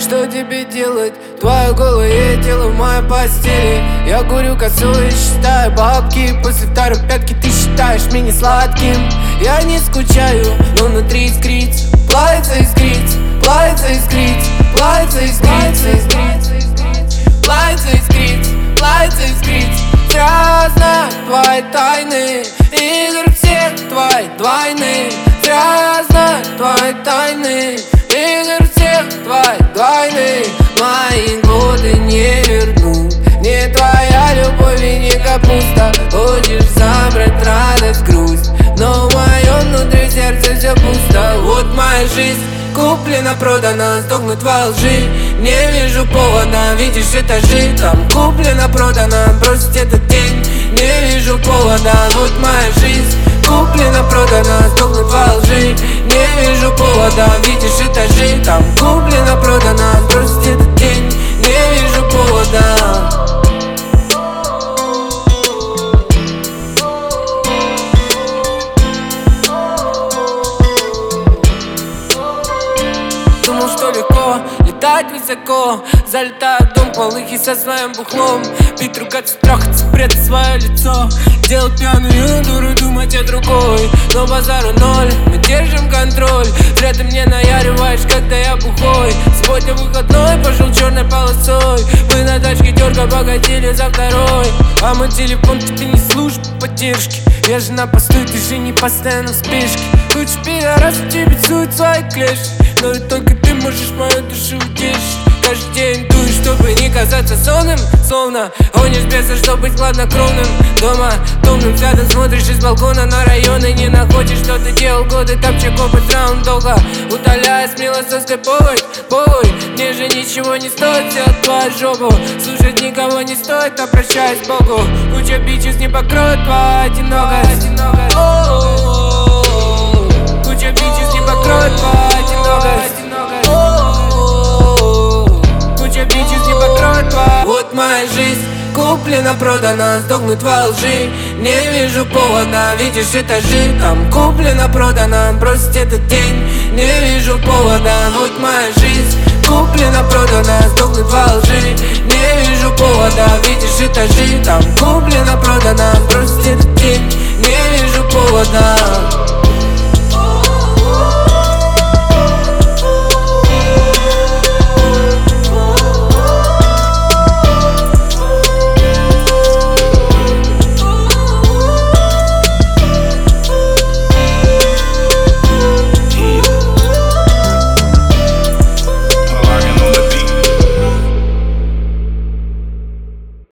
Что тебе делать? Твое голое тело в моей постели. Я курю косу и считаю бабки. После второй пятки ты считаешь меня сладким. Я не скучаю, но внутри искрится. Плавится искрится, плавится искрится, плавится искрится, плавится искрится, плавится искрится. Зря знаю твои тайны, игр всех твои двойны. Зря знаю твои тайны, игр всех твои двойны. Мои годы не вернут, не твоя любовь и не капуста. Хочешь забрать радость, грусть, но в моем внутри сердце все пусто. Вот моя жизнь куплена, продана, сдохнуть во лжи. Не вижу повода, видишь этажи. Там куплена, продана, бросить этот день. Не вижу повода, вот моя жизнь куплена, продана, сдохнуть во лжи. Не вижу повода, видишь этажи. Там куплена, продана, бросить этот день. Не вижу повода. Думал, что легко летать высоко, залетаю в дом полыхи со своим бухлом. Пить, ругаться, трахаться, прятать свое лицо, делать пьяную дуру, думать о другой. Но базару ноль, мы держим контроль. Зря ты мне наяриваешь, когда я бухой. Сегодня выходной, пошел черной полосой. Мы на тачке дерга погодили за второй. А мой телефон тебе не служит поддержки. Я же на посту, ты же не постоянно в спешке. Лучше пидорас, тебе сует свои клеши. Но и только ты можешь мою душу утешить. Каждый день дуешь, чтобы не казаться сонным. Словно гонишь беса, чтобы быть хладнокровным. Дома томным взглядом смотришь из балкона на районы. Не находишь, что ты делал годы, топчек опыт раунд долго. Удаляя смело соской повой. Мне же ничего не стоит сделать твою жопу. Слушать никого не стоит, обращаясь к Богу. Куча бичес не покроет твою одинокость. Куча бичес не покроет твою одинокость. Куча бичес не покроет твою. Вот моя жизнь куплена, продана, сдохнуть во лжи. Не вижу повода, видишь этажи. Там куплена, продана, бросить этот день. Не вижу повода, вот моя жизнь куплена, продана, сдохнуть во лжи. Не вижу повода, видишь этажи. Там куплена, продана, бросить этот день. Не вижу повода.